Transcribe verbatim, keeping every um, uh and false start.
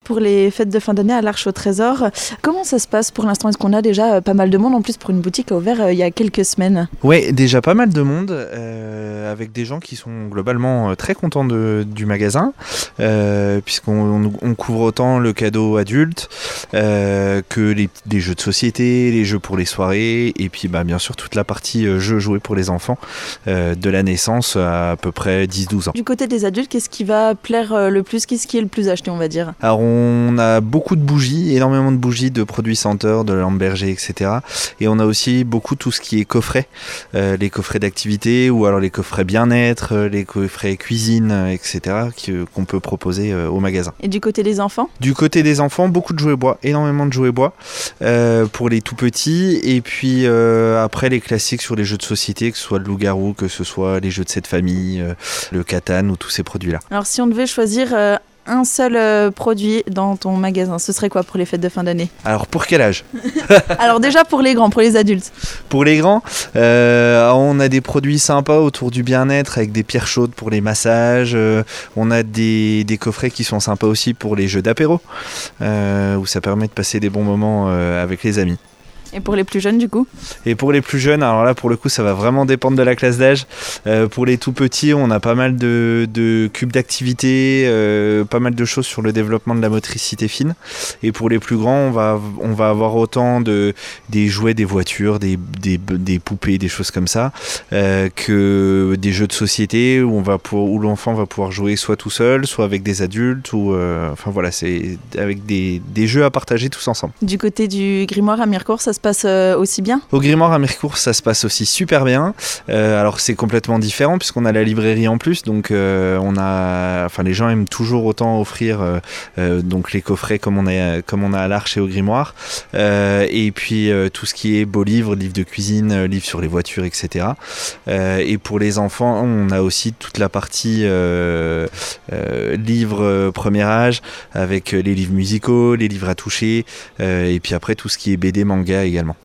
pour les fêtes de fin d'année à l'Arche au Trésor. Comment ça se passe pour l'instant? Est-ce qu'on a déjà pas mal de monde? En plus, pour une boutique qui a ouvert euh, il y a quelques semaines. Oui, déjà pas mal de monde, euh, avec des gens qui sont globalement très contents de, du magasin, euh, puisqu'on on, on couvre autant le cadeau adulte euh, que les, les jeux de société, les jeux pour les soirées, et puis bah, bien sûr toute la partie euh, jeux joués pour les enfants, euh, de la naissance à à peu près dix douze ans. Du côté des adultes, qu'est-ce qui va plaire euh, le plus? Qu'est-ce qui est le plus acheté, on va dire? Alors on a beaucoup de bougies, énormément de bougies, de produits senteurs, de lampes berger, et cetera. Et on a aussi beaucoup tout ce qui est coffret, euh, les coffrets d'activité ou alors les coffrets bien-être, les coffrets cuisine, et cetera qui, qu'on peut proposer euh, au magasin. Et du côté des enfants? Du côté des enfants, beaucoup de jouets bois, énormément de jouets bois euh, pour les tout petits. Et puis euh, après les classiques sur les jeux de société, que ce soit le loup-garou, que ce soit les jeux de cette famille, euh, le Catan ou tous ces produits-là. Alors si on devait choisir euh, un seul euh, produit dans ton magasin, ce serait quoi pour les fêtes de fin d'année? Alors pour quel âge? Alors déjà pour les grands, pour les adultes. Pour les grands, euh, on a des produits sympas autour du bien-être avec des pierres chaudes pour les massages. Euh, on a des, des coffrets qui sont sympas aussi pour les jeux d'apéro, euh, où ça permet de passer des bons moments euh, avec les amis. Et pour les plus jeunes du coup? Et pour les plus jeunes, alors là pour le coup ça va vraiment dépendre de la classe d'âge. Euh, pour les tout petits, on a pas mal de, de cubes d'activité, euh, pas mal de choses sur le développement de la motricité fine. Et pour les plus grands, on va, on va avoir autant de, des jouets, des voitures, des, des, des poupées, des choses comme ça, euh, que des jeux de société où, on va pour, où l'enfant va pouvoir jouer soit tout seul, soit avec des adultes, ou euh, enfin voilà, c'est avec des, des jeux à partager tous ensemble. Du côté du grimoire à Mirecourt, ça se passe euh, aussi bien? Au grimoire à Mirecourt, ça se passe aussi super bien. Euh, alors c'est complètement différent puisqu'on a la librairie en plus, donc euh, on a, enfin les gens aiment toujours autant offrir euh, euh, donc les coffrets comme on a comme on a à l'Arche et au grimoire, euh, et puis euh, tout ce qui est beaux livres, livres de cuisine, euh, livres sur les voitures, et cetera. Euh, et pour les enfants, on a aussi toute la partie euh, euh, livres euh, premier âge avec les livres musicaux, les livres à toucher, euh, et puis après tout ce qui est B D, manga également.